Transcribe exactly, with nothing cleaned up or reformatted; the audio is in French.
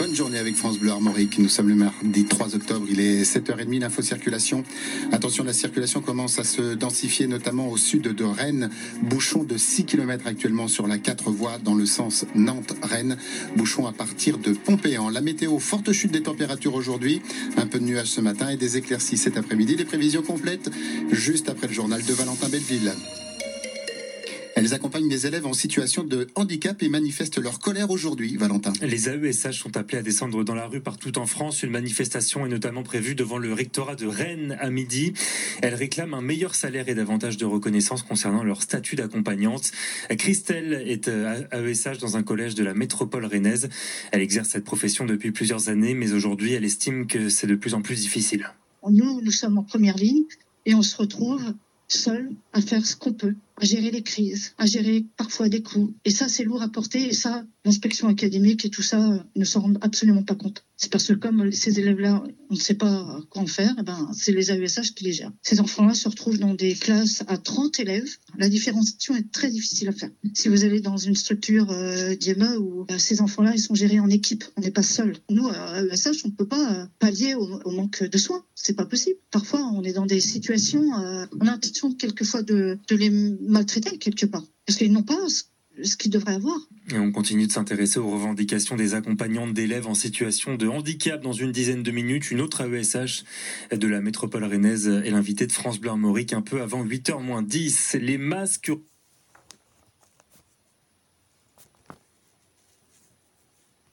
Bonne journée avec France Bleu Armorique. Nous sommes le mardi trois octobre, il est sept heures trente, l'info circulation. Attention, la circulation commence à se densifier, notamment au sud de Rennes. Bouchon de six kilomètres actuellement sur la quatre voies dans le sens Nantes-Rennes. Bouchon à partir de Pompéan. La météo, forte chute des températures aujourd'hui. Un peu de nuages ce matin et des éclaircies cet après-midi. Les prévisions complètes juste après le journal de Valentin Belleville. Elles accompagnent les élèves en situation de handicap et manifestent leur colère aujourd'hui, Valentin. Les A E S H sont appelés à descendre dans la rue partout en France. Une manifestation est notamment prévue devant le rectorat de Rennes à midi. Elles réclament un meilleur salaire et davantage de reconnaissance concernant leur statut d'accompagnante. Christelle est A E S H dans un collège de la métropole rennaise. Elle exerce cette profession depuis plusieurs années, mais aujourd'hui, elle estime que c'est de plus en plus difficile. Nous, nous sommes en première ligne et on se retrouve seul à faire ce qu'on peut, à gérer les crises, à gérer parfois des coups. Et ça, c'est lourd à porter. Et ça, l'inspection académique et tout ça ne s'en rendent absolument pas compte. C'est parce que comme ces élèves-là, on ne sait pas quoi en faire, eh ben, c'est les A E S H qui les gèrent. Ces enfants-là se retrouvent dans des classes à trente élèves. La différenciation est très difficile à faire. Si vous allez dans une structure euh, d'I M E où euh, ces enfants-là, ils sont gérés en équipe, on n'est pas seul. Nous, à A E S H, on ne peut pas euh, pallier au, au manque de soins. C'est pas possible. Parfois, on est dans des situations, euh, on a l'intention quelquefois de, de les maltraiter quelque part. Parce qu'ils n'ont pas ce qu'ils devraient avoir. Et on continue de s'intéresser aux revendications des accompagnantes d'élèves en situation de handicap dans une dizaine de minutes. Une autre A E S H de la métropole rennaise est l'invitée de France Bleu Armorique un peu avant huit heures moins dix. Les masques